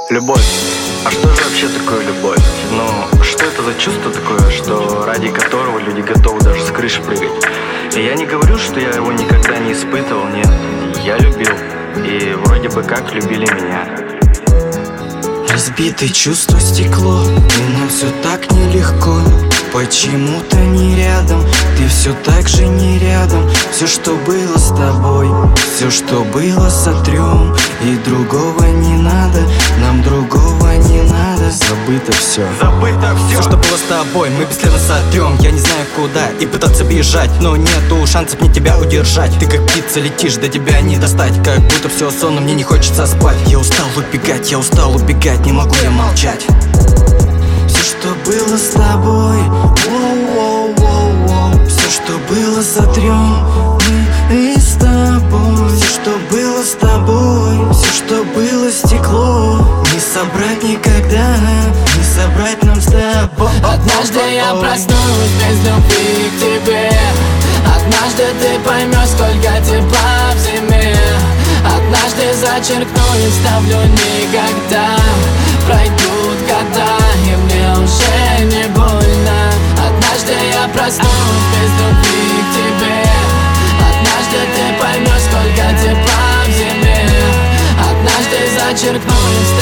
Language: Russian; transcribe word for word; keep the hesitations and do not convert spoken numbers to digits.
Любовь. А что же вообще такое любовь? Ну, что это за чувство такое, что ради которого люди готовы даже с крыши прыгать? И я не говорю, что я его никогда не испытывал, нет. Я любил. И вроде бы как любили меня. Разбитое чувство стекло, и нам все так нелегко. Почему-то не рядом, ты все так же не рядом. Все, что было с тобой, все, что было, сотрем. И другого не надо, нам другого не надо. Забыто все, забыто все. Все, что было с тобой, мы бесследно сотрем. Я не знаю куда и пытаться бежать, но нету шансов мне тебя удержать. Ты как птица летишь, до тебя не достать. Как будто все сонно, мне не хочется спать. Я устал убегать, я устал убегать, не могу я молчать. Все, что было с тобой, воу-воу-воу-воу. Все, что было, сотрем мы и с тобой. Все, что было с тобой, все, что было, стекло. Не собрать никогда, не собрать нам с тобой. Однажды я проснусь без любви к тебе. Однажды ты поймешь, сколько тепла в зиме. Однажды зачеркну и вставлю никогда. Пройдут года, и мне уже не больно. Однажды я проснусь без любви к тебе. Однажды ты поймешь, сколько тепла в зиме. Однажды зачеркну и вставлю